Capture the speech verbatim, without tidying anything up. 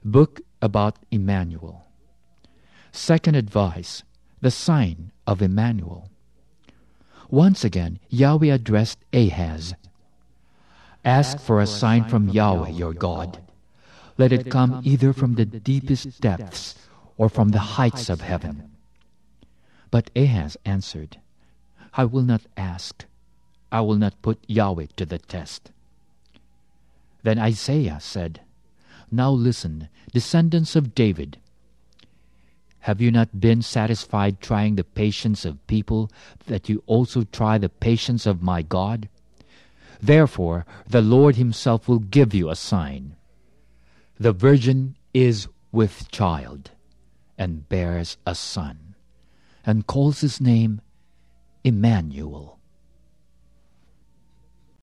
book about Emmanuel. Second advice, the sign of Emmanuel. Once again, Yahweh addressed Ahaz. Ask for a sign from Yahweh your God. Let it come either from the deepest depths or from the heights of heaven. But Ahaz answered, I will not ask. I will not put Yahweh to the test. Then Isaiah said, Now listen, descendants of David. Have you not been satisfied trying the patience of people, that you also try the patience of my God? Therefore the Lord himself will give you a sign. The virgin is with child, and bears a son, and calls his name Emmanuel.